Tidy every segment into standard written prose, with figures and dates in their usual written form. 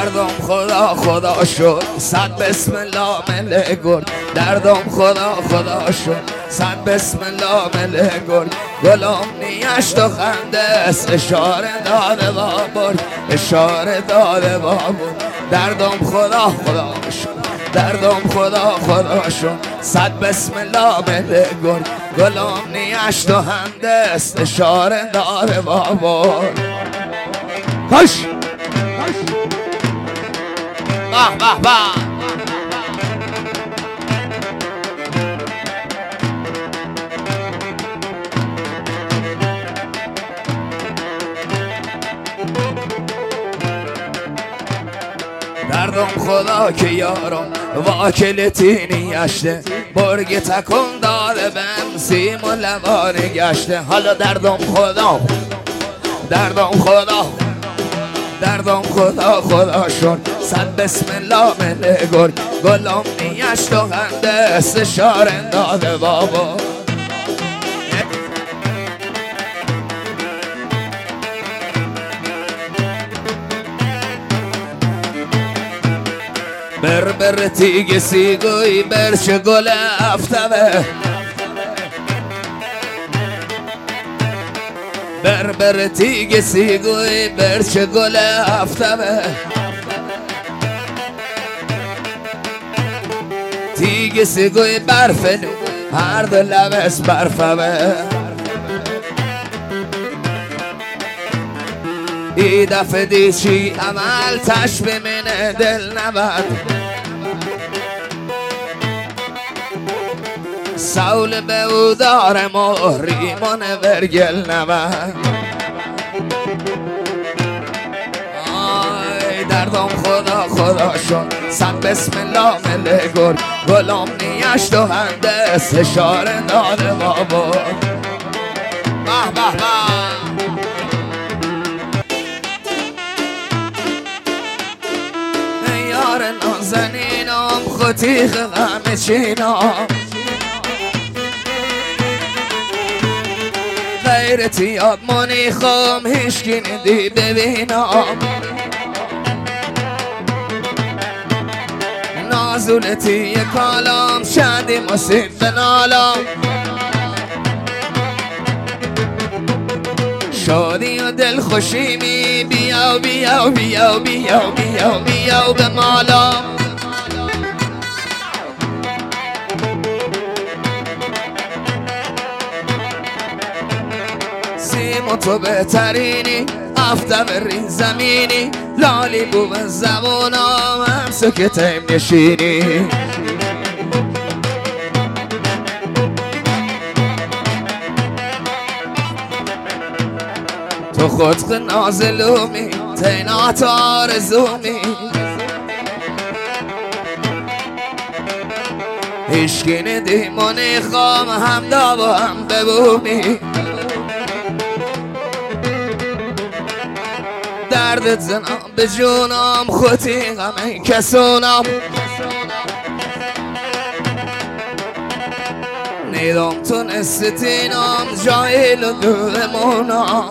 دردم خدا خدا شد صد بسم الله مله گل دردم خدا خدا شد صد بسم الله مله گل گلم نیشت و خنده است اشاره داده بابر اشاره داده بابر دردم خدا خدا شد دردم خدا خدا شد صد بسم الله مله گل گلم نیشت و خنده است اشاره داده بابر کش به به به دردم خدا که یارم واکلتی نیشته برگ تکن داده بهم سیم و لبانه گشته حالا دردم خدا دردم خدا دردم خدا خدا شد صد بسم الله مله گل گلم نیشت و خنده است اشاره داده بابا بر تیگ سیگوی برچ گل افتوه بر تیگ سیگوی برچ گل افتوه تیگ سیگوی برفنو هر دو لبس برفوه ای دفعه دیچی عمل تش بمینه دل نبد سول به او دارم و ریمان ورگل نبد آی دردم خدا خدا شد صد بسم الله مله گل گلم نیشت و خنده است اشاره داده بابا به به به یار نازنینم خطیخ غم چینم غیرتی یاد منی خوام هیچکی ندی ببینم نازولتی کالام شدی مصیب بنالم شادی و دل خوشی می بیاو بیاو بیاو بیاو بیاو بیاو به مالا سیم و تو بهترینی هفته بری زمینی لالی بو به زبونم هم سکتیم نشینی تو خود نازلومی تینات آرزومی هیچکی ندیمونی خوام هم دابو هم ببومی دردت زنم به جونم خودی غمه کسونم نیدم تو نستینم جایل و دولمونم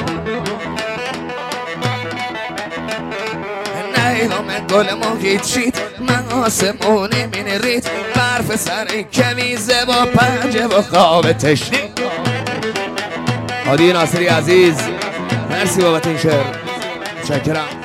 نیدم گل محیطشید من آسمونی مینرید برف سر کمیزه با پنجه و خواب تشنی هادی ناصری عزیز مرسی بابت این شعر متشکرم